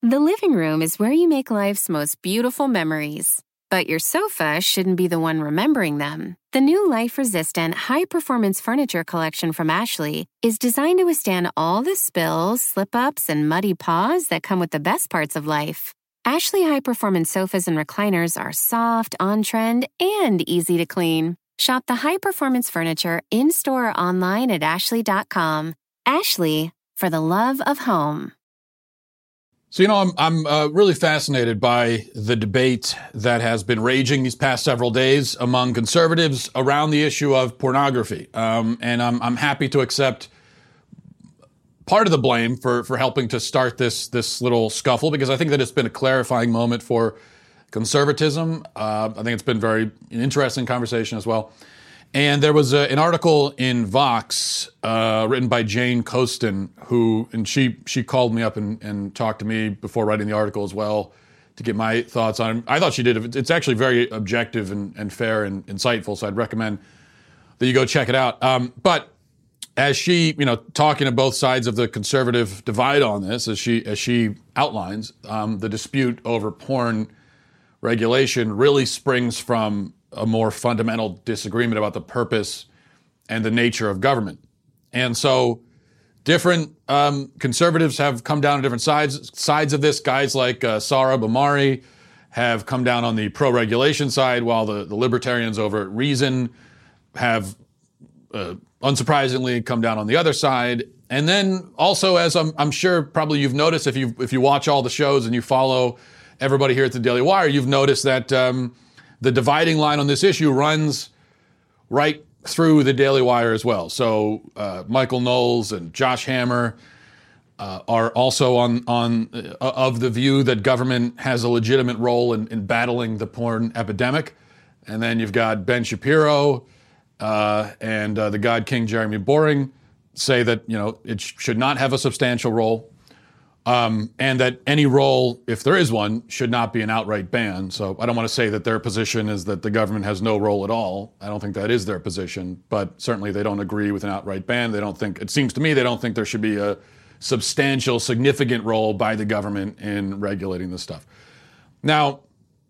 The living room is where you make life's most beautiful memories. But your sofa shouldn't be the one remembering them. The new life-resistant, high-performance furniture collection from Ashley is designed to withstand all the spills, slip-ups, and muddy paws that come with the best parts of life. Ashley high-performance sofas and recliners are soft, on-trend, and easy to clean. Shop the high-performance furniture in-store or online at ashley.com. Ashley, for the love of home. So, I'm really fascinated by the debate that has been raging these past several days among conservatives around the issue of pornography. And I'm happy to accept part of the blame for helping to start this little scuffle, because I think that it's been a clarifying moment for conservatism. I think it's been an interesting conversation as well. And there was an article in Vox written by Jane Coaston, and she called me up and talked to me before writing the article as well to get my thoughts on it. I thought she did. It's actually very objective and fair and insightful, so I'd recommend that you go check it out. But as she, talking to both sides of the conservative divide on this, as she outlines, the dispute over porn regulation really springs from a more fundamental disagreement about the purpose and the nature of government. And so different conservatives have come down on different sides of this. Guys like Sarah Bomari have come down on the pro-regulation side, while the libertarians over at Reason have, unsurprisingly, come down on the other side. And then also, as I'm sure probably you've noticed, if you watch all the shows and you follow everybody here at the Daily Wire, you've noticed that the dividing line on this issue runs right through the Daily Wire as well. So Michael Knowles and Josh Hammer are also of the view that government has a legitimate role in battling the porn epidemic. And then you've got Ben Shapiro and the God King Jeremy Boring say that it should not have a substantial role. And that any role, if there is one, should not be an outright ban. So I don't want to say that their position is that the government has no role at all. I don't think that is their position, but certainly they don't agree with an outright ban. It seems to me they don't think there should be a substantial, significant role by the government in regulating this stuff. Now,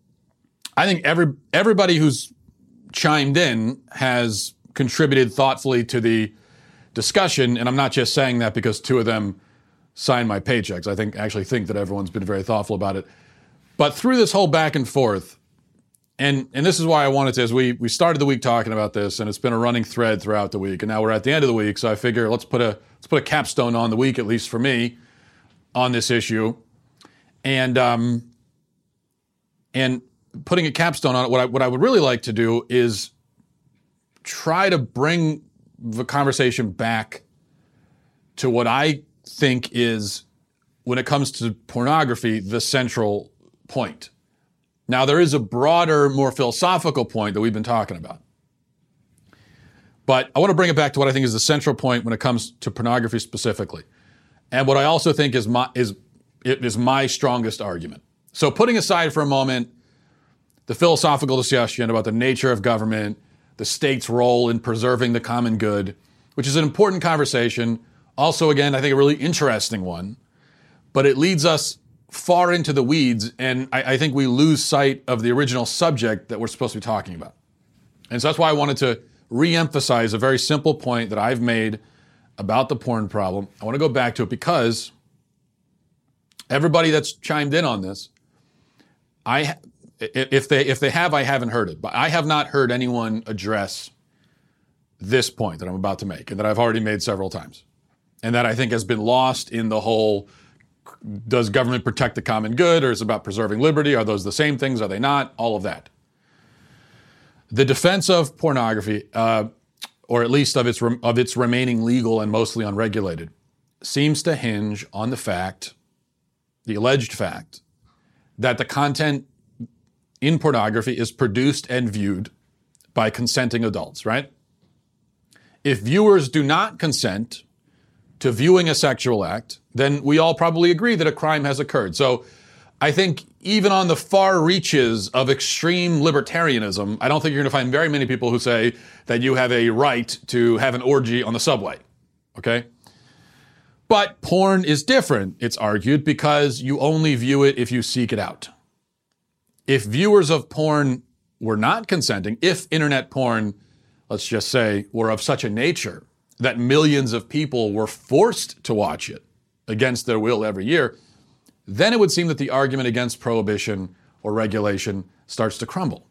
I think everybody who's chimed in has contributed thoughtfully to the discussion, and I'm not just saying that because two of them sign my paychecks. I actually think that everyone's been very thoughtful about it. But through this whole back and forth, and this is why I wanted to, as we started the week talking about this, and it's been a running thread throughout the week, and now we're at the end of the week, so I figure let's put a capstone on the week, at least for me, on this issue. And putting a capstone on it, what I would really like to do is try to bring the conversation back to what I think is, when it comes to pornography, the central point. Now, there is a broader, more philosophical point that we've been talking about. But I want to bring it back to what I think is the central point when it comes to pornography specifically. And what I also think is my strongest argument. So putting aside for a moment the philosophical discussion about the nature of government, the state's role in preserving the common good, which is an important conversation. Also, again, I think a really interesting one, but it leads us far into the weeds, and I think we lose sight of the original subject that we're supposed to be talking about. And so that's why I wanted to re-emphasize a very simple point that I've made about the porn problem. I want to go back to it because everybody that's chimed in on this, if they have, I haven't heard it, but I have not heard anyone address this point that I'm about to make and that I've already made several times. And that I think has been lost in the whole, does government protect the common good, or is it about preserving liberty? Are those the same things? Are they not? All of that. The defense of pornography, or at least of its remaining legal and mostly unregulated, seems to hinge on the alleged fact, that the content in pornography is produced and viewed by consenting adults, right? If viewers do not consent to viewing a sexual act, then we all probably agree that a crime has occurred. So I think even on the far reaches of extreme libertarianism, I don't think you're going to find very many people who say that you have a right to have an orgy on the subway, okay? But porn is different, it's argued, because you only view it if you seek it out. If viewers of porn were not consenting, if internet porn, let's just say, were of such a nature that millions of people were forced to watch it against their will every year, then it would seem that the argument against prohibition or regulation starts to crumble.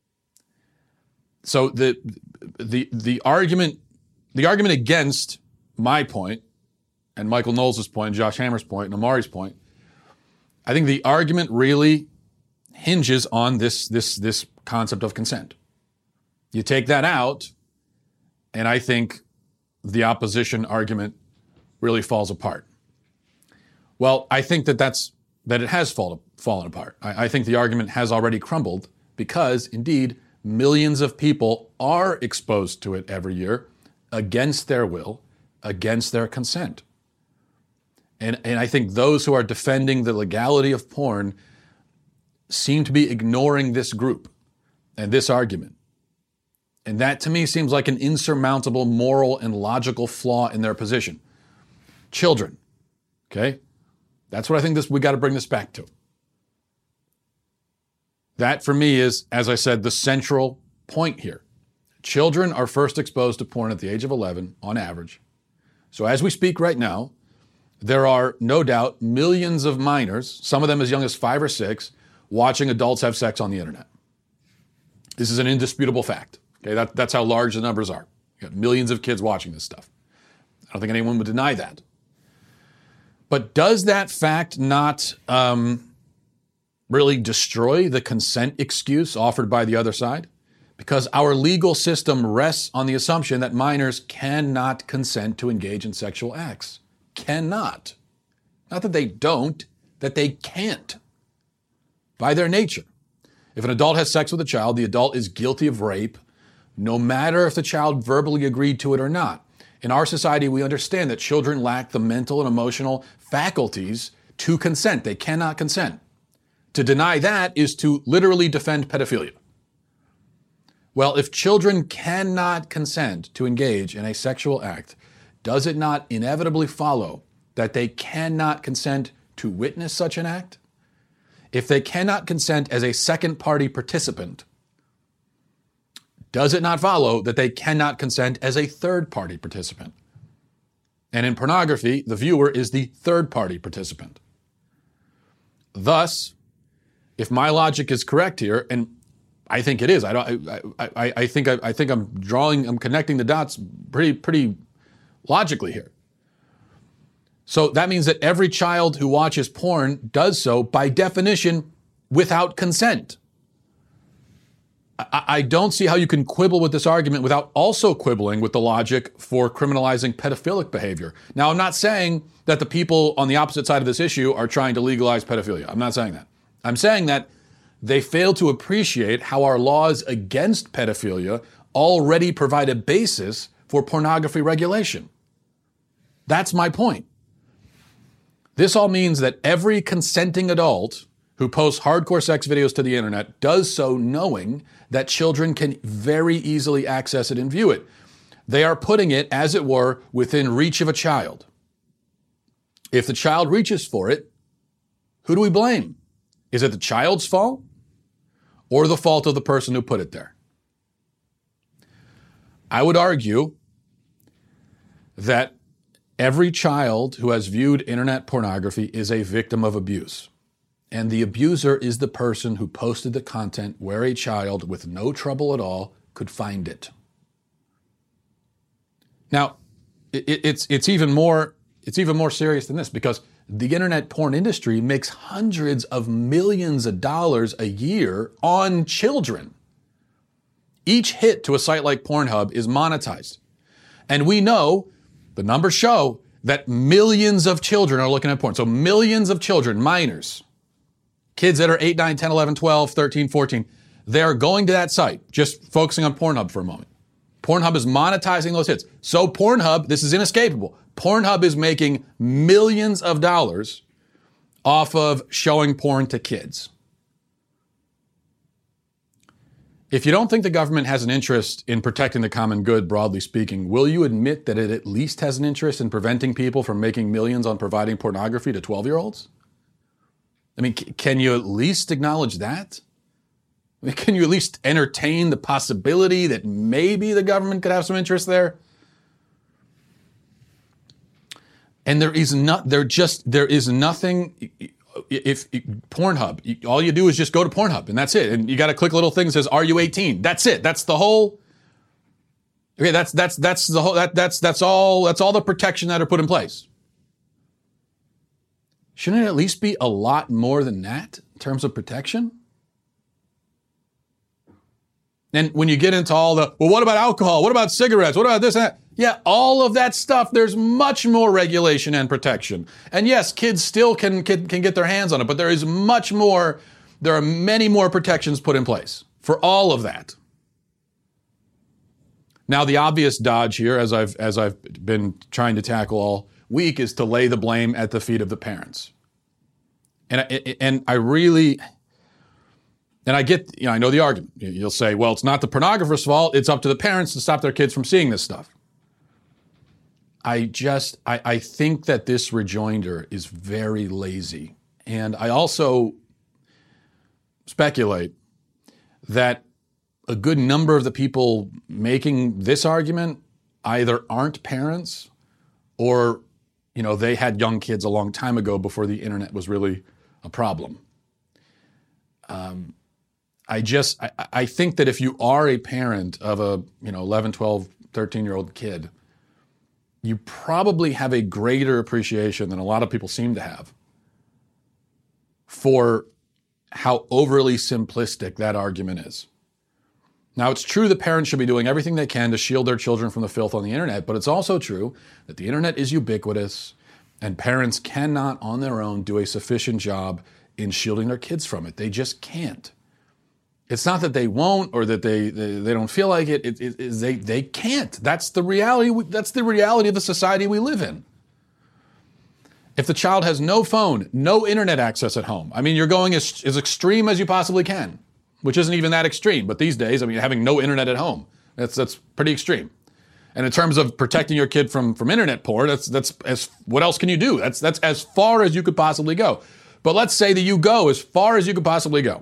So the argument against my point, and Michael Knowles' point, Josh Hammer's point, and Amari's point, I think the argument really hinges on this concept of consent. You take that out, and I think the opposition argument really falls apart. Well, I think that it has fallen apart. I think the argument has already crumbled because, indeed, millions of people are exposed to it every year against their will, against their consent. And I think those who are defending the legality of porn seem to be ignoring this group and this argument. And that, to me, seems like an insurmountable moral and logical flaw in their position. Children, okay? That's what I think we got to bring this back to. That, for me, is, as I said, the central point here. Children are first exposed to porn at the age of 11, on average. So as we speak right now, there are no doubt millions of minors, some of them as young as 5 or 6, watching adults have sex on the internet. This is an indisputable fact. Okay, that's how large the numbers are. You got millions of kids watching this stuff. I don't think anyone would deny that. But does that fact not really destroy the consent excuse offered by the other side? Because our legal system rests on the assumption that minors cannot consent to engage in sexual acts. Cannot. Not that they don't, that they can't. By their nature. If an adult has sex with a child, the adult is guilty of rape, no matter if the child verbally agreed to it or not. In our society, we understand that children lack the mental and emotional faculties to consent. They cannot consent. To deny that is to literally defend pedophilia. Well, if children cannot consent to engage in a sexual act, does it not inevitably follow that they cannot consent to witness such an act? If they cannot consent as a second-party participant, does it not follow that they cannot consent as a third-party participant? And in pornography, the viewer is the third-party participant. Thus, if my logic is correct here, and I think it is, I think I'm connecting the dots pretty logically here. So that means that every child who watches porn does so, by definition, without consent. I don't see how you can quibble with this argument without also quibbling with the logic for criminalizing pedophilic behavior. Now, I'm not saying that the people on the opposite side of this issue are trying to legalize pedophilia. I'm not saying that. I'm saying that they fail to appreciate how our laws against pedophilia already provide a basis for pornography regulation. That's my point. This all means that every consenting adult who posts hardcore sex videos to the internet does so knowing that children can very easily access it and view it. They are putting it, as it were, within reach of a child. If the child reaches for it, who do we blame? Is it the child's fault or the fault of the person who put it there? I would argue that every child who has viewed internet pornography is a victim of abuse. And the abuser is the person who posted the content where a child with no trouble at all could find it. Now, it's even more serious than this, because the internet porn industry makes hundreds of millions of dollars a year on children. Each hit to a site like Pornhub is monetized. And we know, the numbers show, that millions of children are looking at porn. So millions of children, minors, kids that are 8, 9, 10, 11, 12, 13, 14, they're going to that site, just focusing on Pornhub for a moment. Pornhub is monetizing those hits. So Pornhub, this is inescapable, Pornhub is making millions of dollars off of showing porn to kids. If you don't think the government has an interest in protecting the common good, broadly speaking, will you admit that it at least has an interest in preventing people from making millions on providing pornography to 12-year-olds? I mean, can you at least acknowledge that? I mean, can you at least entertain the possibility that maybe the government could have some interest there? And there is nothing, if Pornhub, all you do is just go to Pornhub and that's it. And you got to click a little thing that says, are you 18? That's it. That's the whole, okay, that's the whole, that's all the protection that are put in place. Shouldn't it at least be a lot more than that in terms of protection? And when you get into all the, well, what about alcohol? What about cigarettes? What about this and that? Yeah, all of that stuff, there's much more regulation and protection. And yes, kids still can get their hands on it, but there is much more, there are many more protections put in place for all of that. Now, the obvious dodge here, as I've been trying to tackle all week, is to lay the blame at the feet of the parents. And I get, I know the argument. You'll say, well, it's not the pornographer's fault. It's up to the parents to stop their kids from seeing this stuff. I think that this rejoinder is very lazy. And I also speculate that a good number of the people making this argument either aren't parents or, they had young kids a long time ago before the internet was really a problem. I think that if you are a parent of a, 11, 12, 13-year-old kid, you probably have a greater appreciation than a lot of people seem to have for how overly simplistic that argument is. Now, it's true that parents should be doing everything they can to shield their children from the filth on the internet, but it's also true that the internet is ubiquitous and parents cannot on their own do a sufficient job in shielding their kids from it. They just can't. It's not that they won't or that they don't feel like it. They can't. That's the reality. That's the reality of the society we live in. If the child has no phone, no internet access at home, you're going as extreme as you possibly can, which isn't even that extreme. But these days, having no internet at home, that's pretty extreme. And in terms of protecting your kid from internet porn, what else can you do? That's as far as you could possibly go. But let's say that you go as far as you could possibly go.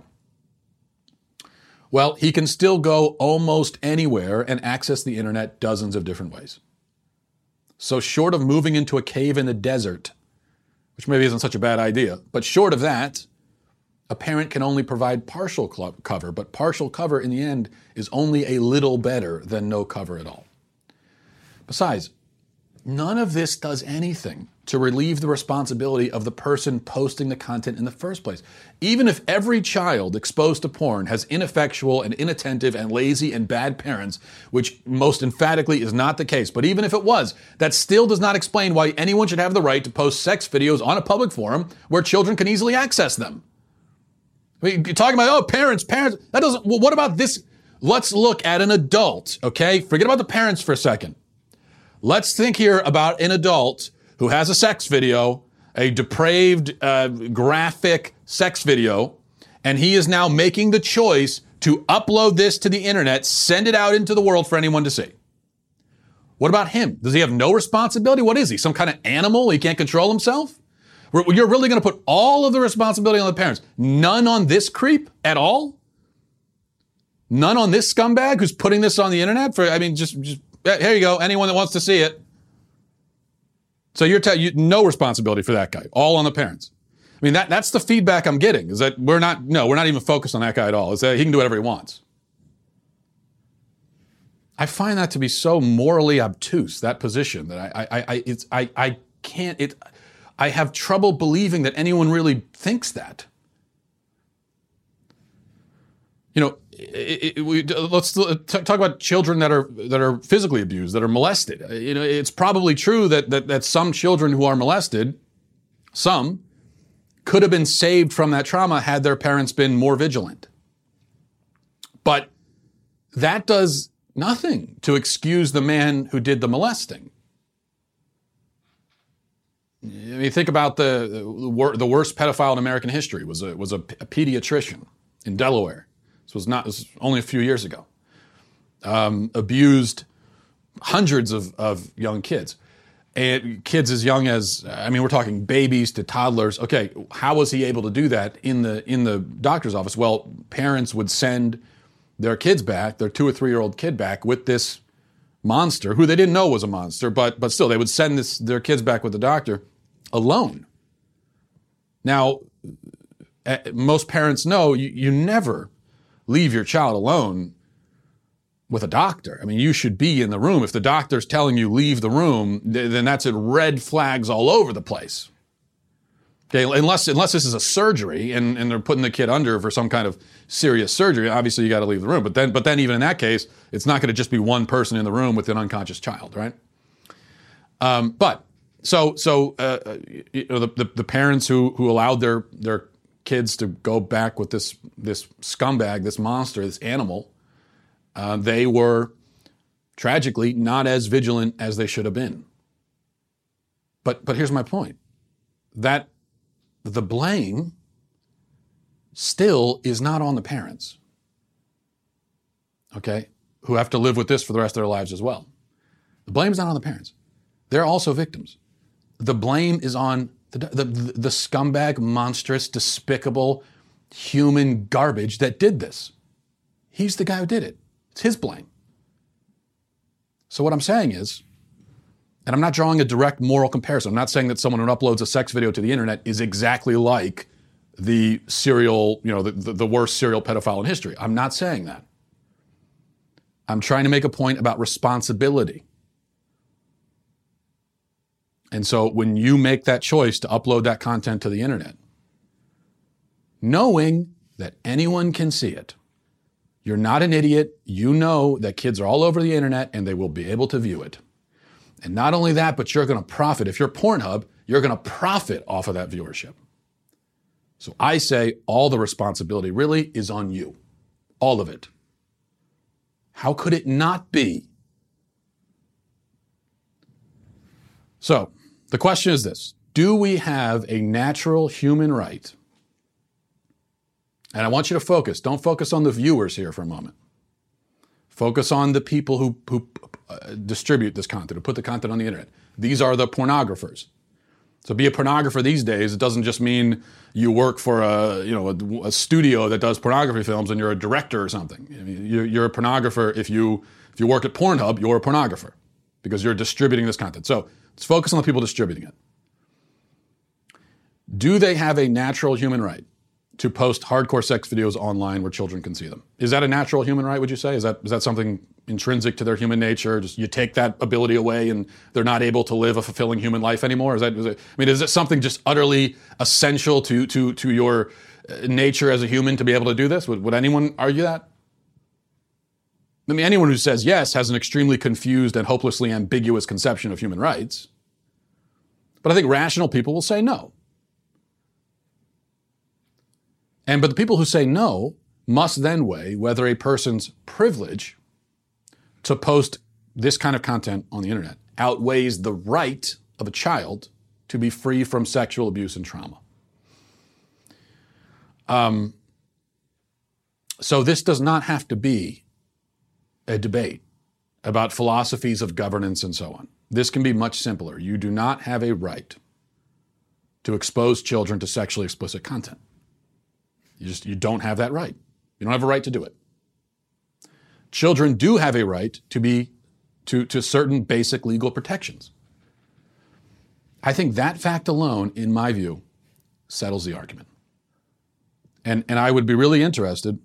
Well, he can still go almost anywhere and access the internet dozens of different ways. So short of moving into a cave in the desert, which maybe isn't such a bad idea, but short of that, a parent can only provide partial cover, but partial cover in the end is only a little better than no cover at all. Besides, none of this does anything to relieve the responsibility of the person posting the content in the first place. Even if every child exposed to porn has ineffectual and inattentive and lazy and bad parents, which most emphatically is not the case, but even if it was, that still does not explain why anyone should have the right to post sex videos on a public forum where children can easily access them. You're talking about, parents, that doesn't, well, what about this? Let's look at an adult, okay? Forget about the parents for a second. Let's think here about an adult who has a sex video, a depraved, graphic sex video, and he is now making the choice to upload this to the internet, send it out into the world for anyone to see. What about him? Does he have no responsibility? What is he, some kind of animal? He can't control himself? You're really going to put all of the responsibility on the parents? None on this creep at all? None on this scumbag who's putting this on the internet? Just here you go, anyone that wants to see it. So you're telling no responsibility for that guy, all on the parents. That's the feedback I'm getting, is that we're not even focused on that guy at all. Is that he can do whatever he wants. I find that to be so morally obtuse, that position, that I have trouble believing that anyone really thinks that. Let's talk about children that are physically abused, that are molested. It's probably true that some children who are molested, some could have been saved from that trauma had their parents been more vigilant. But that does nothing to excuse the man who did the molesting. Think about the worst pedophile in American history was a pediatrician in Delaware. This was only a few years ago. Abused hundreds of young kids. And kids as young as, we're talking babies to toddlers. Okay, how was he able to do that in the doctor's office? Well, parents would send their kids back, their 2 or 3-year-old kid back with this monster, who they didn't know was a monster, but still, they would send their kids back with the doctor alone. Now, most parents know you never leave your child alone with a doctor. You should be in the room. If the doctor's telling you leave the room, then that's red flags all over the place. Okay, unless this is a surgery and they're putting the kid under for some kind of serious surgery, obviously you got to leave the room. But then even in that case, it's not going to just be one person in the room with an unconscious child, right? The parents who allowed their kids to go back with this scumbag, this monster, this animal, they were tragically not as vigilant as they should have been. But here's my point: that the blame still is not on the parents, okay, who have to live with this for the rest of their lives as well. The blame is not on the parents. They're also victims. The blame is on the scumbag, monstrous, despicable, human garbage that did this. He's the guy who did it. It's his blame. So what I'm saying is, and I'm not drawing a direct moral comparison. I'm not saying that someone who uploads a sex video to the internet is exactly like the serial, the worst serial pedophile in history. I'm not saying that. I'm trying to make a point about responsibility. And so when you make that choice to upload that content to the internet, knowing that anyone can see it, you're not an idiot. You know that kids are all over the internet and they will be able to view it. And not only that, but you're going to profit. If you're Pornhub, you're going to profit off of that viewership. So I say all the responsibility really is on you. All of it. How could it not be? So the question is this: do we have a natural human right? And I want you to focus. Don't focus on the viewers here for a moment. Focus on the people who distribute this content, who put the content on the internet. These are the pornographers. So be a pornographer these days. It doesn't just mean you work for a studio that does pornography films and you're a director or something. You're a pornographer. If you work at Pornhub, you're a pornographer because you're distributing this content. So let's focus on the people distributing it. Do they have a natural human right to post hardcore sex videos online where children can see them? Is that a natural human right, would you say? Is that something intrinsic to their human nature? Just you take that ability away and they're not able to live a fulfilling human life anymore? Is it something just utterly essential to your nature as a human to be able to do this? Would anyone argue that? Anyone who says yes has an extremely confused and hopelessly ambiguous conception of human rights. But I think rational people will say no. But the people who say no must then weigh whether a person's privilege to post this kind of content on the internet outweighs the right of a child to be free from sexual abuse and trauma. So this does not have to be a debate about philosophies of governance and so on. This can be much simpler. You do not have a right to expose children to sexually explicit content. You don't have that right. You don't have a right to do it. Children do have a right to certain basic legal protections. I think that fact alone, in my view, settles the argument. And I would be really interested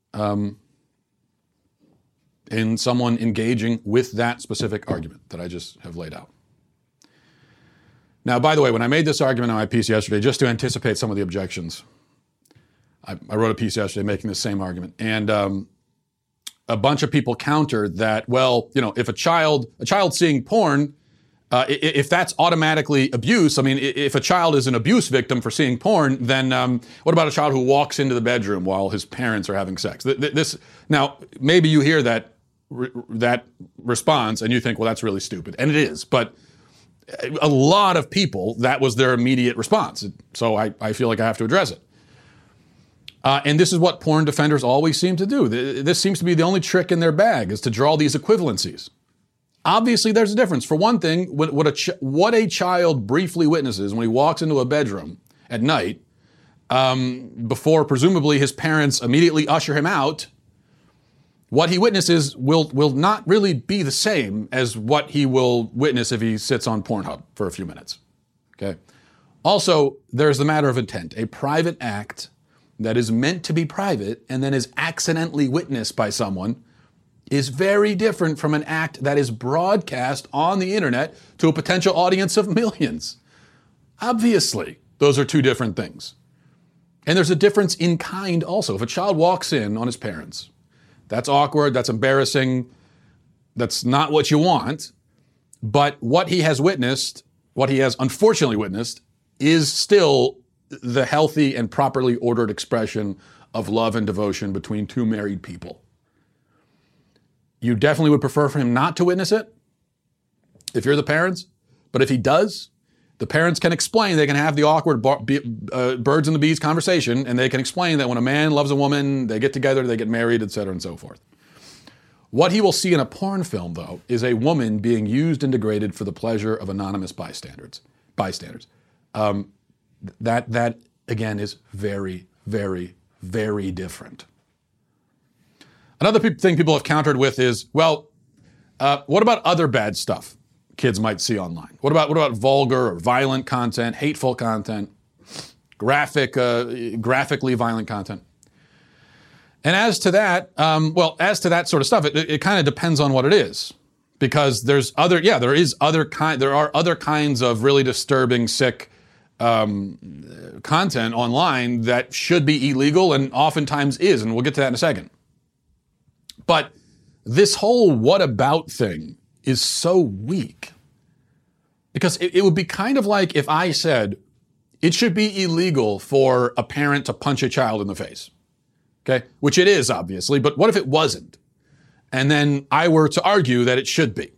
in someone engaging with that specific argument that I just have laid out. Now, by the way, when I made this argument on my piece yesterday, just to anticipate some of the objections, I wrote a piece yesterday making the same argument. And a bunch of people countered that, well, if a child seeing porn, if that's automatically abuse, if a child is an abuse victim for seeing porn, then what about a child who walks into the bedroom while his parents are having sex? Now, maybe you hear that response and you think, well, that's really stupid. And it is. But a lot of people, that was their immediate response. So I feel like I have to address it. And this is what porn defenders always seem to do. This seems to be the only trick in their bag, is to draw these equivalencies. Obviously, there's a difference. For one thing, what a child briefly witnesses when he walks into a bedroom at night, before presumably his parents immediately usher him out, what he witnesses will not really be the same as what he will witness if he sits on Pornhub for a few minutes. Okay. Also, there's the matter of intent. A private act that is meant to be private and then is accidentally witnessed by someone is very different from an act that is broadcast on the internet to a potential audience of millions. Obviously, those are two different things. And there's a difference in kind also. If a child walks in on his parents, that's awkward, that's embarrassing, that's not what you want, but what he has witnessed, what he has unfortunately witnessed, is still the healthy and properly ordered expression of love and devotion between two married people. You definitely would prefer for him not to witness it if you're the parents, but if he does, the parents can explain, they can have the awkward birds and the bees conversation, and they can explain that when a man loves a woman, they get together, they get married, etc., and so forth. What he will see in a porn film, though, is a woman being used and degraded for the pleasure of anonymous bystanders. That again is very, very, very different. Another thing people have countered with is, well, what about other bad stuff kids might see online? What about vulgar or violent content, hateful content, graphically violent content? And as to that, sort of stuff, it kind of depends on what it is, because there are other kinds of really disturbing, sick content online that should be illegal and oftentimes is, and we'll get to that in a second. But this whole what about thing is so weak, because it would be kind of like if I said it should be illegal for a parent to punch a child in the face, okay? Which it is, obviously, but what if it wasn't? And then I were to argue that it should be.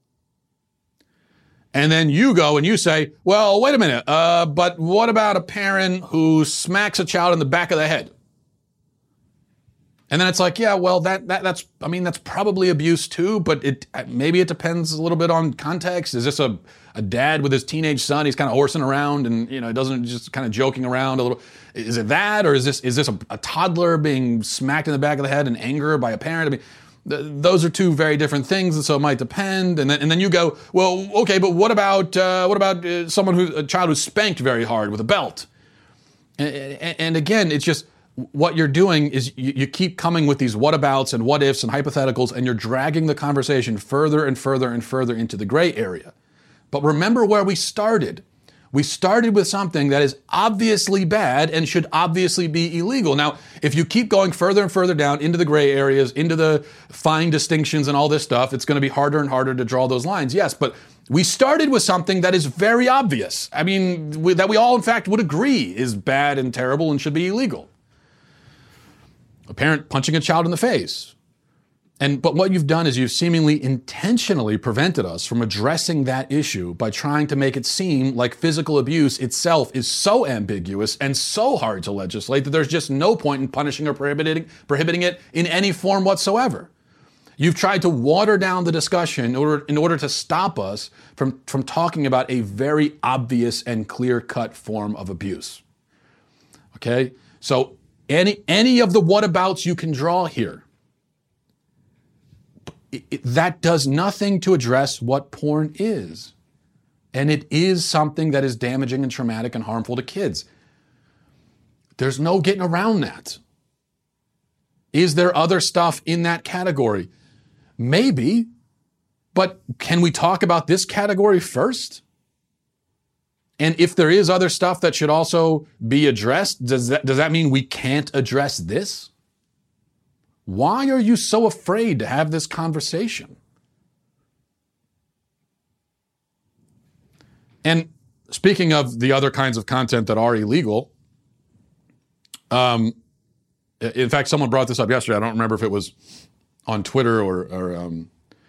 And then you go and you say, well, wait a minute, but what about a parent who smacks a child in the back of the head? And then it's like, yeah, well, that's probably abuse too, but maybe it depends a little bit on context. Is this a dad with his teenage son? He's kind of horsing around and, doesn't just kind of joking around a little. Is it that, or is this a toddler being smacked in the back of the head in anger by a parent? I mean, those are two very different things, and so it might depend. And then you go, well, okay, but what about a child who's spanked very hard with a belt? And again, it's just, what you're doing is you keep coming with these whatabouts and what ifs and hypotheticals, and you're dragging the conversation further and further and further into the gray area. But remember where we started. We started with something that is obviously bad and should obviously be illegal. Now, if you keep going further and further down into the gray areas, into the fine distinctions and all this stuff, it's going to be harder and harder to draw those lines. Yes, but we started with something that is very obvious. I mean, that we all, in fact, would agree is bad and terrible and should be illegal. A parent punching a child in the face. But what you've done is you've seemingly intentionally prevented us from addressing that issue by trying to make it seem like physical abuse itself is so ambiguous and so hard to legislate that there's just no point in punishing or prohibiting it in any form whatsoever. You've tried to water down the discussion in order to stop us from talking about a very obvious and clear-cut form of abuse. Okay? So any of the whatabouts you can draw here, that does nothing to address what porn is. And it is something that is damaging and traumatic and harmful to kids. There's no getting around that. Is there other stuff in that category? Maybe, but can we talk about this category first? And if there is other stuff that should also be addressed, does that mean we can't address this? Why are you so afraid to have this conversation? And speaking of the other kinds of content that are illegal, in fact, someone brought this up yesterday. I don't remember if it was on Twitter or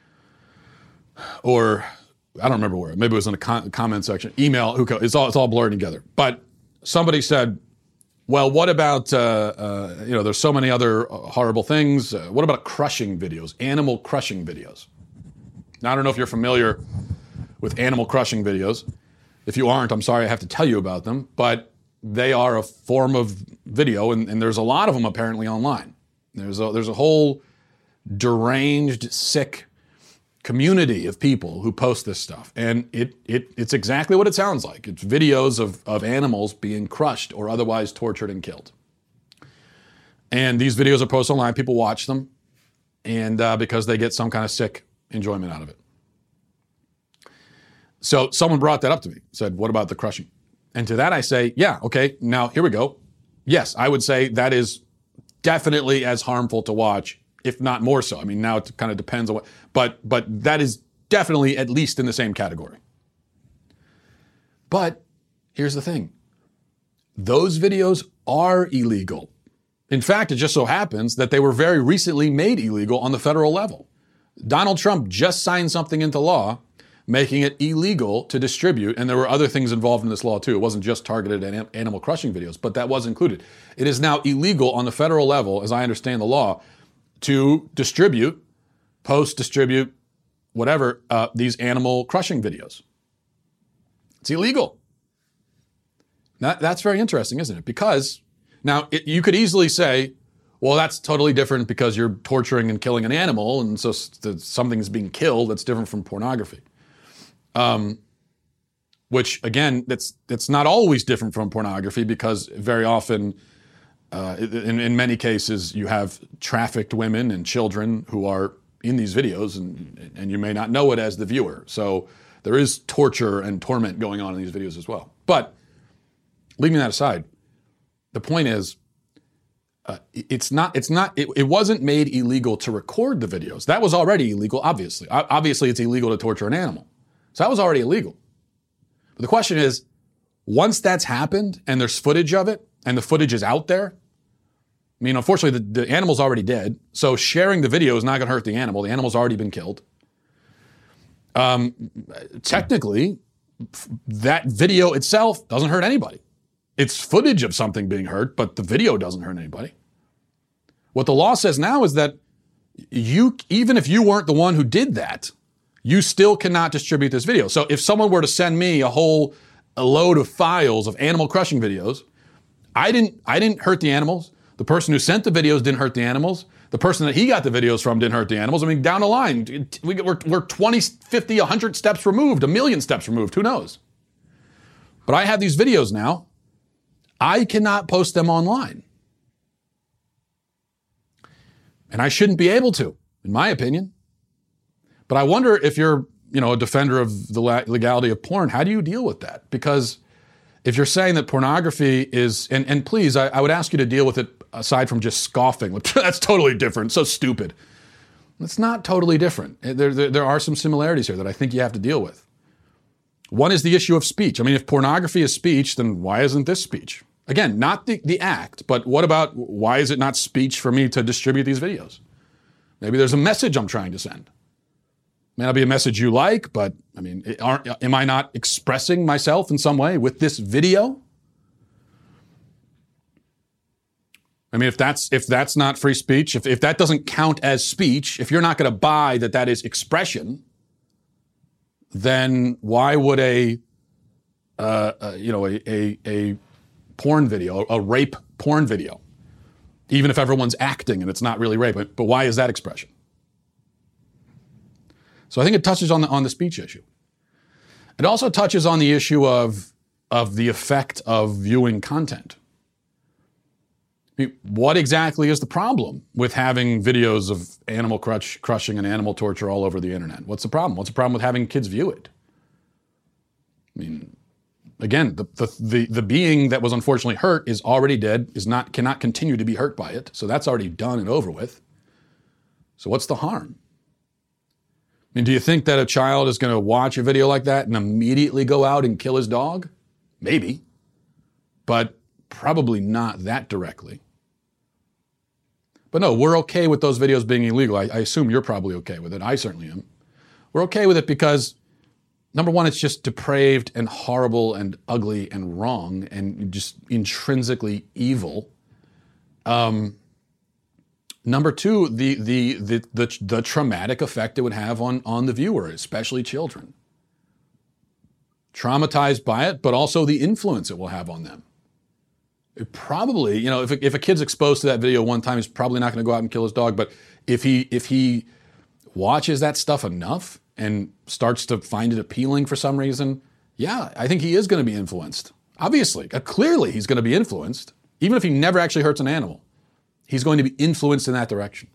I don't remember where. Maybe it was in a comment section, email. It's all blurred together. But somebody said, Well, what about, there's so many other horrible things. What about crushing videos, animal crushing videos? Now, I don't know if you're familiar with animal crushing videos. If you aren't, I'm sorry I have to tell you about them, but they are a form of video, and there's a lot of them apparently online. There's a whole deranged, sick community of people who post this stuff, and it's exactly what it sounds like. It's videos of animals being crushed or otherwise tortured and killed. And these videos are posted online. People watch them, and because they get some kind of sick enjoyment out of it. So someone brought that up to me, said, what about the crushing? And to that I say, yeah, okay, now here we go. Yes, I would say that is definitely as harmful to watch, if not more so. I mean, now it kind of depends on what, but that is definitely at least in the same category. But here's the thing. Those videos are illegal. In fact, it just so happens that they were very recently made illegal on the federal level. Donald Trump just signed something into law making it illegal to distribute, and there were other things involved in this law too. It wasn't just targeted at animal crushing videos, but that was included. It is now illegal on the federal level, as I understand the law, to distribute, distribute, whatever, these animal crushing videos. It's illegal. That's very interesting, isn't it? Because now you could easily say, well, that's totally different because you're torturing and killing an animal, and so something's being killed that's different from pornography. Which again, it's not always different from pornography, because very often, in many cases, you have trafficked women and children who are in these videos, and you may not know it as the viewer. So there is torture and torment going on in these videos as well. But leaving that aside, the point is, it wasn't made illegal to record the videos. That was already illegal, obviously. Obviously, it's illegal to torture an animal. So that was already illegal. But the question is, once that's happened and there's footage of it and the footage is out there, I mean, unfortunately, the animal's already dead. So sharing the video is not going to hurt the animal. The animal's already been killed. Technically, that video itself doesn't hurt anybody. It's footage of something being hurt, but the video doesn't hurt anybody. What the law says now is that even if you weren't the one who did that, you still cannot distribute this video. So if someone were to send me a load of files of animal crushing videos, I didn't hurt the animals. The person who sent the videos didn't hurt the animals. The person that he got the videos from didn't hurt the animals. I mean, down the line, we're 20, 50, 100 steps removed, 1,000,000 steps removed, who knows? But I have these videos now. I cannot post them online. And I shouldn't be able to, in my opinion. But I wonder if you're, a defender of the legality of porn, how do you deal with that? Because if you're saying that pornography is, and please, I would ask you to deal with it aside from just scoffing. That's totally different, so stupid. It's not totally different. There are some similarities here that I think you have to deal with. One is the issue of speech. I mean, if pornography is speech, then why isn't this speech? Again, not the act, but what about, why is it not speech for me to distribute these videos? Maybe there's a message I'm trying to send. May not be a message you like, but I mean, am I not expressing myself in some way with this video? I mean, if that's not free speech, if that doesn't count as speech, if you're not going to buy that is expression, then why would a porn video, a rape porn video, even if everyone's acting and it's not really rape, but why is that expression? So I think it touches on the speech issue. It also touches on the issue of the effect of viewing content. I mean, what exactly is the problem with having videos of animal crushing and animal torture all over the internet? What's the problem? What's the problem with having kids view it? I mean, again, the being that was unfortunately hurt is already dead, cannot continue to be hurt by it. So that's already done and over with. So what's the harm? I mean, do you think that a child is going to watch a video like that and immediately go out and kill his dog? Maybe, but probably not that directly. But no, we're okay with those videos being illegal. I assume you're probably okay with it. I certainly am. We're okay with it because number one, it's just depraved and horrible and ugly and wrong and just intrinsically evil. Number two, the traumatic effect it would have on the viewer, especially children. Traumatized by it, but also the influence it will have on them. It probably, if a kid's exposed to that video one time, he's probably not going to go out and kill his dog. But if he watches that stuff enough and starts to find it appealing for some reason, yeah, I think he is going to be influenced. Obviously, clearly he's going to be influenced. Even if he never actually hurts an animal, he's going to be influenced in that direction.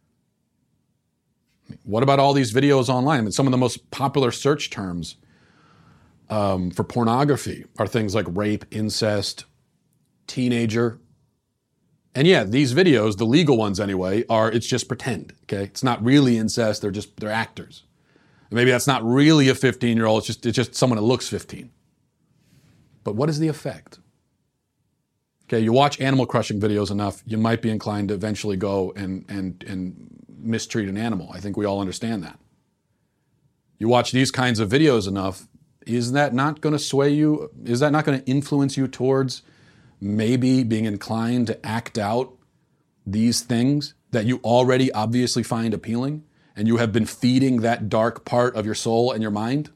What about all these videos online? I mean, some of the most popular search terms for pornography are things like rape, incest, teenager. And yeah, these videos, the legal ones anyway, it's just pretend, okay? It's not really incest, they're actors. And maybe that's not really a 15-year-old, it's just someone that looks 15. But what is the effect? Okay, you watch animal crushing videos enough, you might be inclined to eventually go and mistreat an animal. I think we all understand that. You watch these kinds of videos enough, is that not going to sway you? Is that not going to influence you towards maybe being inclined to act out these things that you already obviously find appealing and you have been feeding that dark part of your soul and your mind?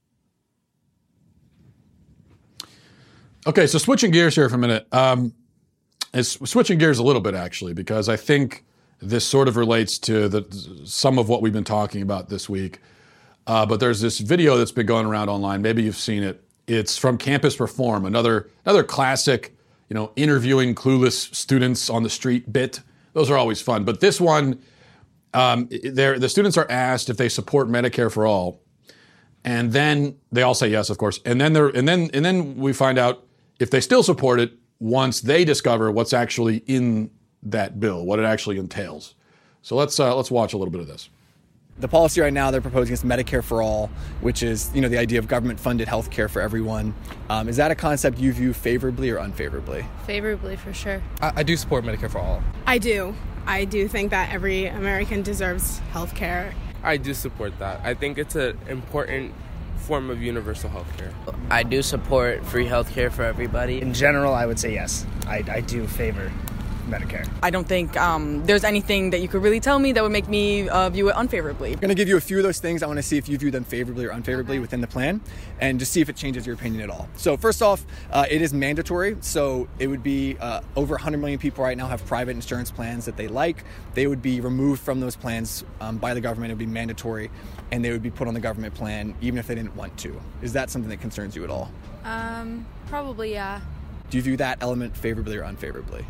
Okay, so switching gears here for a minute. Switching gears a little bit, actually, because I think this sort of relates to some of what we've been talking about this week. But there's this video that's been going around online. Maybe you've seen it. It's from Campus Reform, another classic, interviewing clueless students on the street bit. Those are always fun. But this one, the students are asked if they support Medicare for all, and then they all say yes, of course. And then we find out if they still support it once they discover what's actually in that bill, what it actually entails. So let's watch a little bit of this. The policy right now they're proposing is Medicare for all, which is, the idea of government-funded health care for everyone. Is that a concept you view favorably or unfavorably? Favorably, for sure. I do support Medicare for all. I do. I do think that every American deserves health care. I do support that. I think it's an important form of universal health care. I do support free health care for everybody. In general, I would say yes. I do favor Medicare. I don't think there's anything that you could really tell me that would make me view it unfavorably. I'm going to give you a few of those things. I want to see if you view them favorably or unfavorably within the plan, and just see if it changes your opinion at all. So first off, it is mandatory. So it would be over 100 million people right now have private insurance plans that they like. They would be removed from those plans by the government. It would be mandatory, and they would be put on the government plan even if they didn't want to. Is that something that concerns you at all? Probably, yeah. Do you view that element favorably or unfavorably?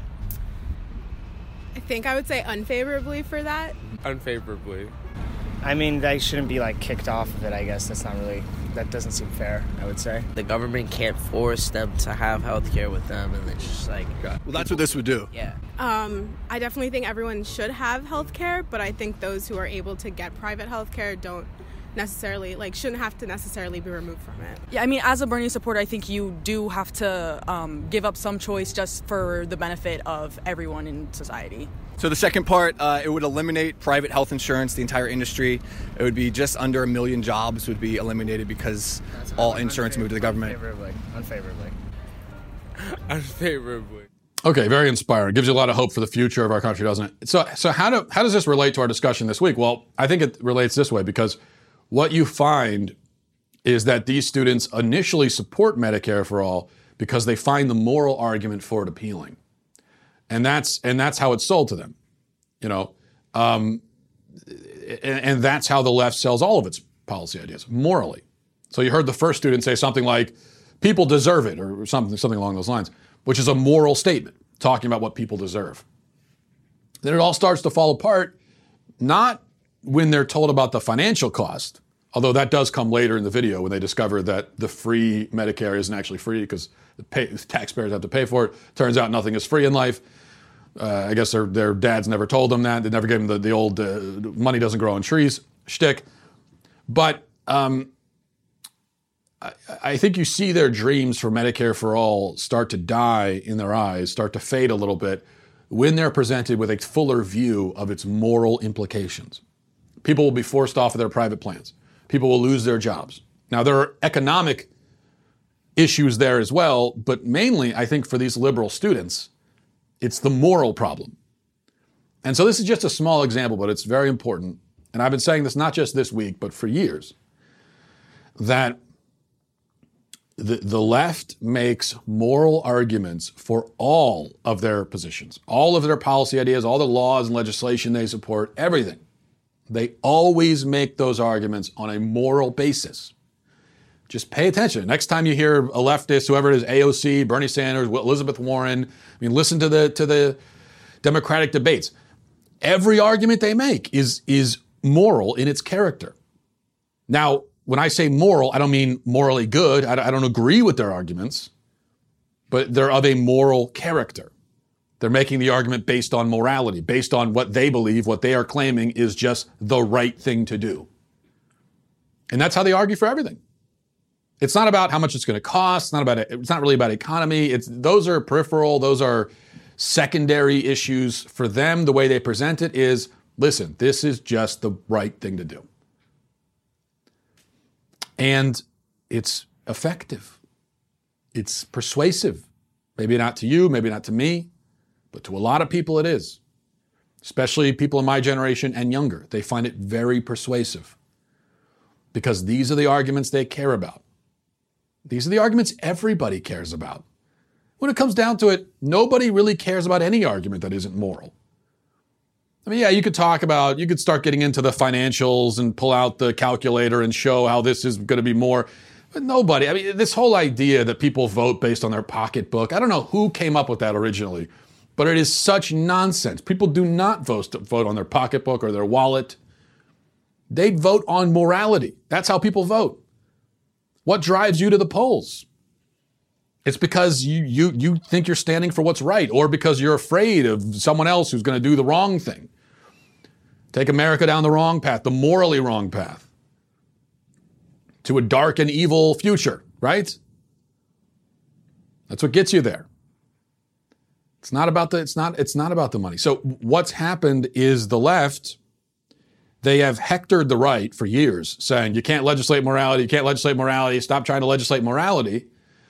I think I would say unfavorably for that. Unfavorably. I mean, they shouldn't be kicked off of it, I guess. That doesn't seem fair, I would say. The government can't force them to have health care with them, and it's just well, that's what this would do. Yeah. I definitely think everyone should have health care, but I think those who are able to get private health care don't necessarily, shouldn't have to necessarily be removed from it. Yeah, I mean, as a Bernie supporter, I think you do have to give up some choice just for the benefit of everyone in society. So the second part, it would eliminate private health insurance, the entire industry. It would be just under 1 million jobs would be eliminated because all insurance moved to the government. Unfavorably. Unfavorably. Okay, very inspiring. Gives you a lot of hope for the future of our country, doesn't it? So how does this relate to our discussion this week? Well, I think it relates this way, because what you find is that these students initially support Medicare for all because they find the moral argument for it appealing. And that's how it's sold to them, and that's how the left sells all of its policy ideas, morally. So you heard the first student say something like, people deserve it, or something along those lines, which is a moral statement, talking about what people deserve. Then it all starts to fall apart, not when they're told about the financial cost, although that does come later in the video when they discover that the free Medicare isn't actually free because the taxpayers have to pay for it. Turns out nothing is free in life. I guess their dads never told them that. They never gave them the old money doesn't grow on trees shtick. But I think you see their dreams for Medicare for all start to die in their eyes, start to fade a little bit when they're presented with a fuller view of its moral implications. People will be forced off of their private plans. People will lose their jobs. Now, there are economic issues there as well, but mainly, I think for these liberal students, it's the moral problem. And so this is just a small example, but it's very important. And I've been saying this not just this week, but for years, that the left makes moral arguments for all of their positions, all of their policy ideas, all the laws and legislation they support, everything. They always make those arguments on a moral basis. Just pay attention. Next time you hear a leftist, whoever it is, AOC, Bernie Sanders, Elizabeth Warren, listen to the Democratic debates. Every argument they make is moral in its character. Now, when I say moral, I don't mean morally good. I don't agree with their arguments, but they're of a moral character. They're making the argument based on morality, based on what they believe, what they are claiming is just the right thing to do. And that's how they argue for everything. It's not about how much it's going to cost. It's not really about economy. Those are peripheral. Those are secondary issues for them. The way they present it is, listen, this is just the right thing to do. And it's effective. It's persuasive. Maybe not to you, maybe not to me, but to a lot of people it is. Especially people in my generation and younger. They find it very persuasive because these are the arguments they care about. These are the arguments everybody cares about. When it comes down to it, nobody really cares about any argument that isn't moral. I mean, yeah, you could start getting into the financials and pull out the calculator and show how this is going to be more. But nobody, this whole idea that people vote based on their pocketbook, I don't know who came up with that originally, but it is such nonsense. People do not vote on their pocketbook or their wallet. They vote on morality. That's how people vote. What drives you to the polls? It's because you think you're standing for what's right, or because you're afraid of someone else who's going to do the wrong thing. Take America down the wrong path, the morally wrong path, to a dark and evil future, right? That's what gets you there. It's not about the money. So what's happened is the left, they have hectored the right for years, saying you can't legislate morality, stop trying to legislate morality.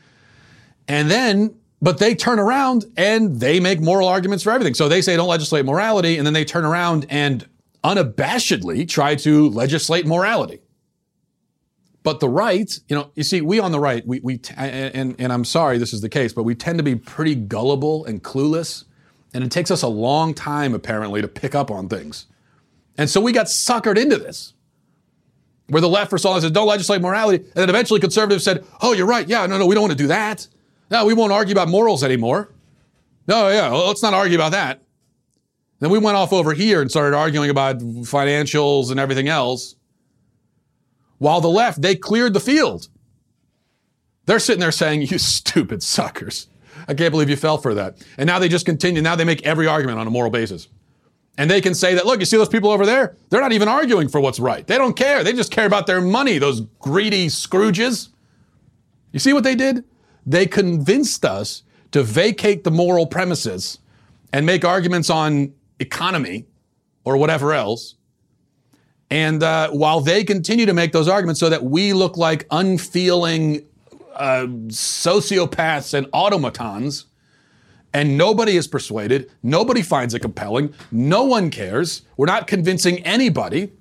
But they turn around and they make moral arguments for everything. So they say don't legislate morality, and then they turn around and unabashedly try to legislate morality. But the right, you see, we on the right, and I'm sorry this is the case, but we tend to be pretty gullible and clueless, and it takes us a long time, apparently, to pick up on things. And so we got suckered into this, where the left for so long said, don't legislate morality, and then eventually conservatives said, oh, you're right, yeah, no, we don't want to do that. No, we won't argue about morals anymore. No, yeah, let's not argue about that. Then we went off over here and started arguing about financials and everything else. While the left, they cleared the field. They're sitting there saying, you stupid suckers. I can't believe you fell for that. And now they just continue. Now they make every argument on a moral basis. And they can say that, look, you see those people over there? They're not even arguing for what's right. They don't care. They just care about their money, those greedy Scrooges. You see what they did? They convinced us to vacate the moral premises and make arguments on economy or whatever else. And while they continue to make those arguments so that we look like unfeeling sociopaths and automatons, and nobody is persuaded, nobody finds it compelling, no one cares, we're not convincing anybody.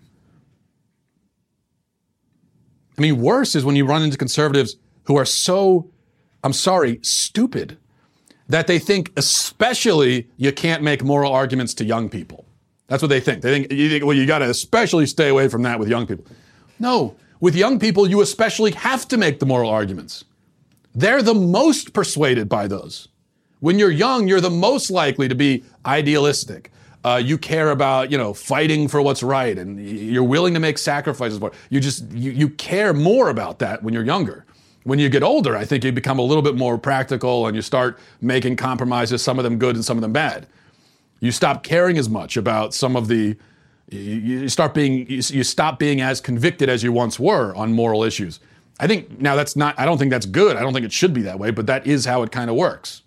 I mean, worse is when you run into conservatives who are so, I'm sorry, stupid, that they think especially you can't make moral arguments to young people. That's what they think. They think, well, you got to especially stay away from that with young people. No, with young people, you especially have to make the moral arguments. They're the most persuaded by those. When you're young, you're the most likely to be idealistic. You care about, fighting for what's right, and you're willing to make sacrifices for it. You care more about that when you're younger. When you get older, I think you become a little bit more practical and you start making compromises, some of them good and some of them bad. You stop caring as much about some of the, you stop being as convicted as you once were on moral issues. I think now I don't think that's good. I don't think it should be that way, but that is how it kind of works.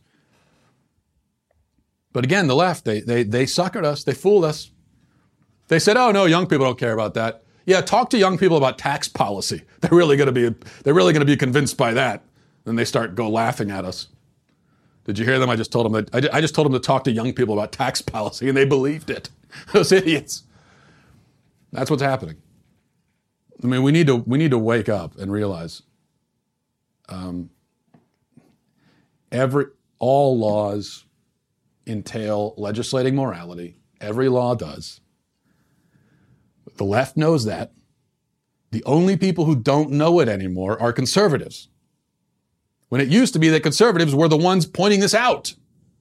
But again, the left, they suckered us. They fooled us. They said, oh no, young people don't care about that. Yeah, talk to young people about tax policy. They're really going to be convinced by that. Then they go laughing at us. Did you hear them? I just told them to talk to young people about tax policy, and they believed it. Those idiots. That's what's happening. I mean, we need to wake up and realize all laws entail legislating morality. Every law does. The left knows that. The only people who don't know it anymore are conservatives. When it used to be that conservatives were the ones pointing this out.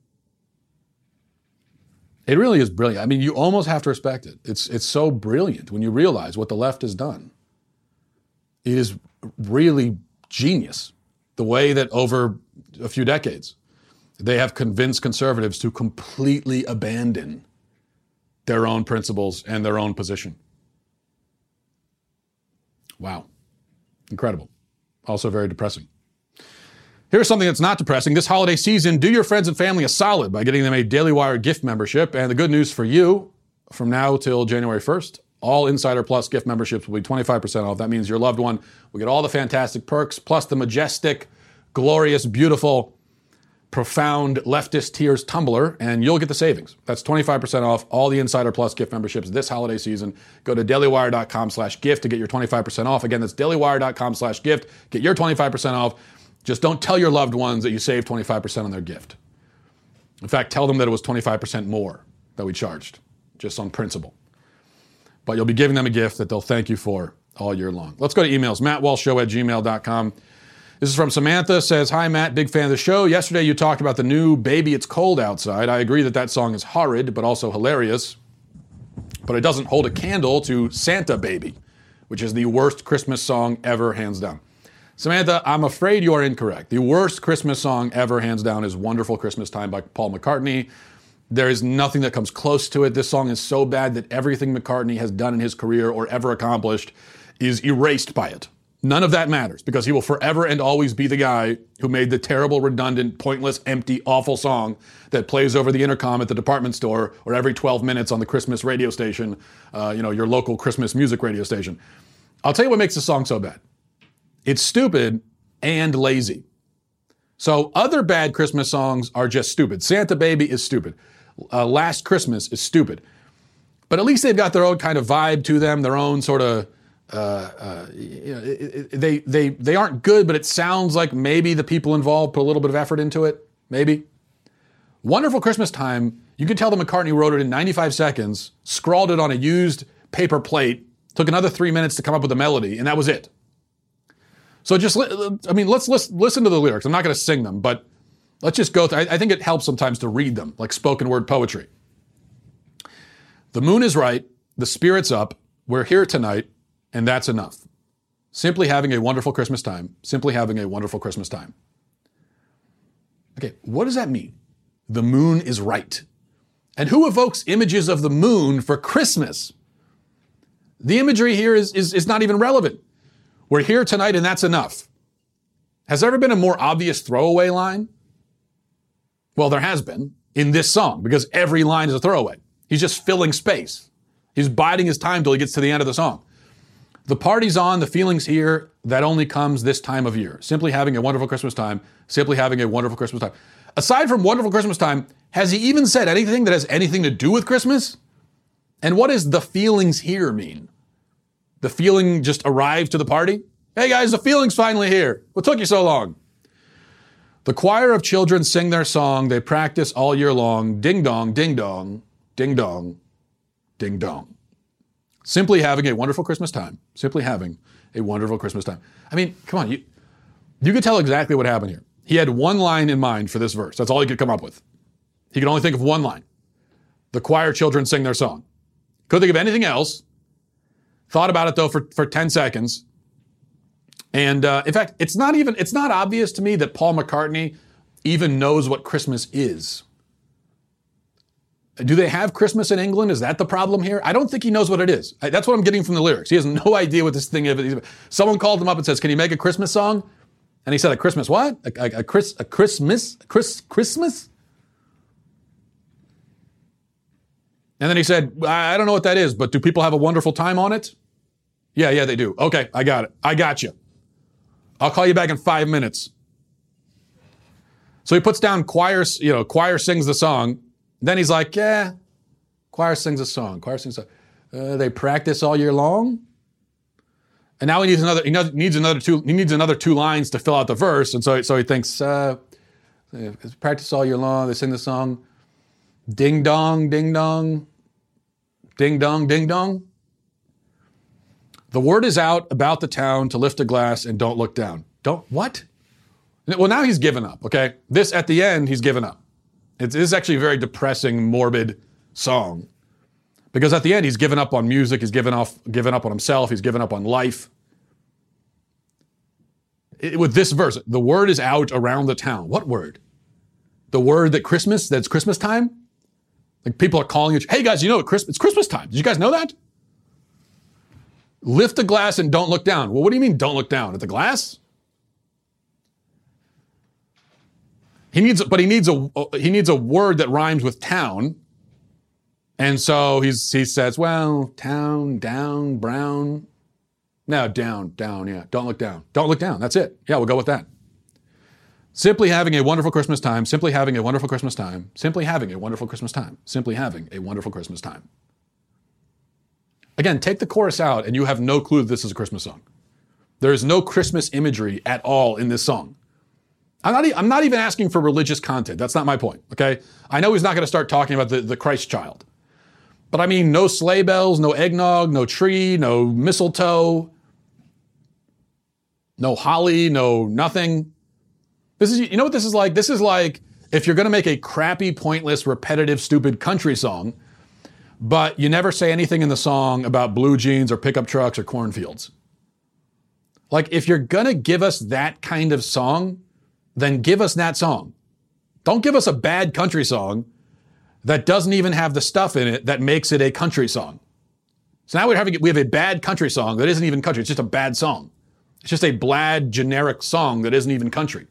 It really is brilliant. I mean, you almost have to respect it. It's so brilliant when you realize what the left has done. It is really genius. The way that over a few decades, they have convinced conservatives to completely abandon their own principles and their own position. Wow. Incredible. Also very depressing. Here's something that's not depressing. This holiday season, do your friends and family a solid by getting them a Daily Wire gift membership. And the good news for you, from now till January 1st, all Insider Plus gift memberships will be 25% off. That means your loved one will get all the fantastic perks, plus the majestic, glorious, beautiful, profound leftist tears tumbler, and you'll get the savings. That's 25% off all the Insider Plus gift memberships this holiday season. Go to dailywire.com/gift to get your 25% off. Again, that's dailywire.com/gift. Get your 25% off. Just don't tell your loved ones that you saved 25% on their gift. In fact, tell them that it was 25% more that we charged, just on principle. But you'll be giving them a gift that they'll thank you for all year long. Let's go to emails. mattwalshshow@gmail.com. This is from Samantha. Says, hi, Matt. Big fan of the show. Yesterday you talked about the new Baby It's Cold Outside. I agree that song is horrid, but also hilarious. But it doesn't hold a candle to Santa Baby, which is the worst Christmas song ever, hands down. Samantha, I'm afraid you are incorrect. The worst Christmas song ever, hands down, is Wonderful Christmas Time by Paul McCartney. There is nothing that comes close to it. This song is so bad that everything McCartney has done in his career or ever accomplished is erased by it. None of that matters because he will forever and always be the guy who made the terrible, redundant, pointless, empty, awful song that plays over the intercom at the department store or every 12 minutes on the Christmas radio station, your local Christmas music radio station. I'll tell you what makes the song so bad. It's stupid and lazy. So other bad Christmas songs are just stupid. Santa Baby is stupid. Last Christmas is stupid. But at least they've got their own kind of vibe to them, their own sort of, they aren't good, but it sounds like maybe the people involved put a little bit of effort into it. Maybe. Wonderful Christmas Time, you can tell that McCartney wrote it in 95 seconds, scrawled it on a used paper plate, took another 3 minutes to come up with a melody, and that was it. So let's listen to the lyrics. I'm not going to sing them, but let's just go through. I think it helps sometimes to read them, like spoken word poetry. The moon is right, the spirit's up, we're here tonight, and that's enough. Simply having a wonderful Christmas time. Simply having a wonderful Christmas time. Okay, what does that mean? The moon is right. And who evokes images of the moon for Christmas? The imagery here is not even relevant. We're here tonight and that's enough. Has there ever been a more obvious throwaway line? Well, there has been in this song because every line is a throwaway. He's just filling space. He's biding his time till he gets to the end of the song. The party's on, the feeling's here, that only comes this time of year. Simply having a wonderful Christmas time, simply having a wonderful Christmas time. Aside from wonderful Christmas time, has he even said anything that has anything to do with Christmas? And what does the feelings here mean? The feeling just arrived to the party? Hey guys, the feeling's finally here. What took you so long? The choir of children sing their song. They practice all year long. Ding dong, ding dong, ding dong, ding dong. Simply having a wonderful Christmas time. Simply having a wonderful Christmas time. I mean, come on, you could tell exactly what happened here. He had one line in mind for this verse. That's all he could come up with. He could only think of one line. The choir children sing their song. Couldn't think of anything else. Thought about it though for 10 seconds. And in fact, it's not obvious to me that Paul McCartney even knows what Christmas is. Do they have Christmas in England? Is that the problem here? I don't think he knows what it is. That's what I'm getting from the lyrics. He has no idea what this thing is. Someone called him up and says, can you make a Christmas song? And he said, a Christmas what? A Christmas? And then he said, I don't know what that is, but do people have a wonderful time on it? Yeah, they do. Okay, I got it. I got you. I'll call you back in 5 minutes. So he puts down choir sings the song. Then he's like, yeah, choir sings a song. They practice all year long. And now he needs another two lines to fill out the verse. And so he thinks, they practice all year long. They sing the song, ding dong, ding dong, ding dong, ding dong. The word is out about the town to lift a glass and don't look down. What? Well, now he's given up, okay? This, at the end, he's given up. This is actually a very depressing, morbid song. Because at the end, he's given up on music, he's given up on himself, he's given up on life. With this verse, the word is out around the town. What word? The word that's Christmas time? Like people are calling you, hey guys, it's Christmas time. Did you guys know that? Lift a glass and don't look down. Well, what do you mean don't look down? At the glass? He needs a word that rhymes with town. And so he says, well, town, down, brown. No, down, yeah. Don't look down. Don't look down. That's it. Yeah, we'll go with that. Simply having a wonderful Christmas time. Simply having a wonderful Christmas time. Simply having a wonderful Christmas time. Simply having a wonderful Christmas time. Again, take the chorus out and you have no clue that this is a Christmas song. There is no Christmas imagery at all in this song. I'm not even asking for religious content. That's not my point, okay? I know he's not going to start talking about the Christ child. But I mean, no sleigh bells, no eggnog, no tree, no mistletoe, no holly, no nothing. You know what this is like? This is like if you're going to make a crappy, pointless, repetitive, stupid country song, but you never say anything in the song about blue jeans or pickup trucks or cornfields. Like, if you're going to give us that kind of song, then give us that song. Don't give us a bad country song that doesn't even have the stuff in it that makes it a country song. So now we have a bad country song that isn't even country. It's just a bad song. It's just a bland, generic song that isn't even country.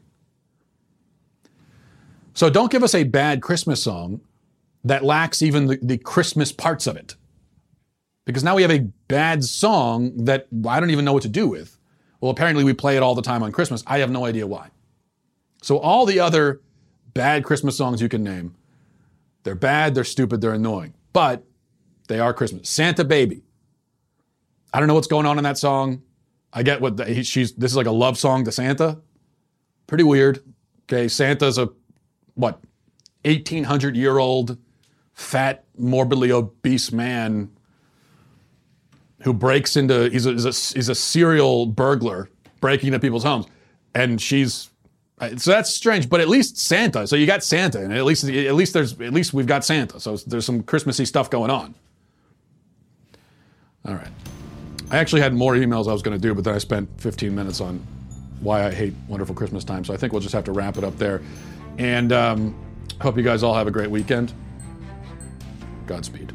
So don't give us a bad Christmas song that lacks even the Christmas parts of it. Because now we have a bad song that I don't even know what to do with. Well, apparently we play it all the time on Christmas. I have no idea why. So all the other bad Christmas songs you can name, they're bad, they're stupid, they're annoying. But they are Christmas. Santa Baby. I don't know what's going on in that song. I get this is like a love song to Santa. Pretty weird. Okay, Santa's a 1,800-year-old, fat, morbidly obese man who breaks into, he's a serial burglar breaking into people's homes. And so that's strange, but at least Santa. So you got Santa, and at least we've got Santa. So there's some Christmassy stuff going on. All right. I actually had more emails I was going to do, but then I spent 15 minutes on why I hate Wonderful Christmas Time. So I think we'll just have to wrap it up there. And hope you guys all have a great weekend. Godspeed.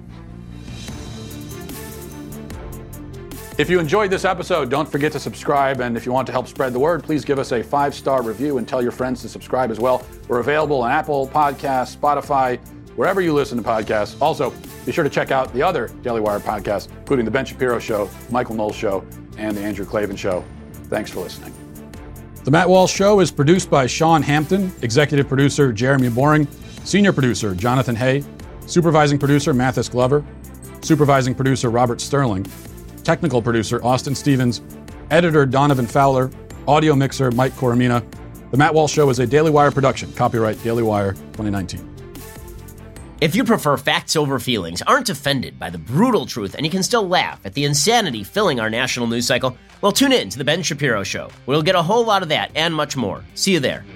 If you enjoyed this episode, don't forget to subscribe. And if you want to help spread the word, please give us a 5-star review and tell your friends to subscribe as well. We're available on Apple Podcasts, Spotify, wherever you listen to podcasts. Also, be sure to check out the other Daily Wire podcasts, including The Ben Shapiro Show, Michael Knowles Show, and The Andrew Klavan Show. Thanks for listening. The Matt Walsh Show is produced by Sean Hampton, executive producer Jeremy Boring, senior producer Jonathan Hay, supervising producer Mathis Glover, supervising producer Robert Sterling, technical producer Austin Stevens, editor Donovan Fowler, audio mixer Mike Coromina. The Matt Walsh Show is a Daily Wire production. Copyright Daily Wire 2019. If you prefer facts over feelings, aren't offended by the brutal truth, and you can still laugh at the insanity filling our national news cycle, well, tune in to The Ben Shapiro Show, where you'll get a whole lot of that and much more. See you there.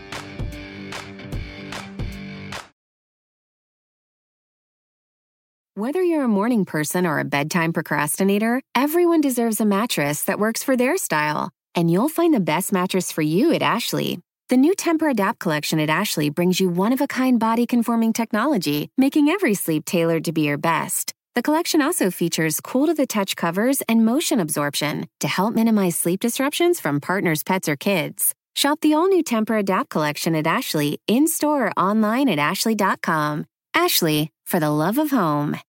Whether you're a morning person or a bedtime procrastinator, everyone deserves a mattress that works for their style. And you'll find the best mattress for you at Ashley. The new Tempur-Adapt collection at Ashley brings you one-of-a-kind body-conforming technology, making every sleep tailored to be your best. The collection also features cool-to-the-touch covers and motion absorption to help minimize sleep disruptions from partners, pets, or kids. Shop the all-new Tempur-Adapt collection at Ashley, in-store or online at ashley.com. Ashley, for the love of home.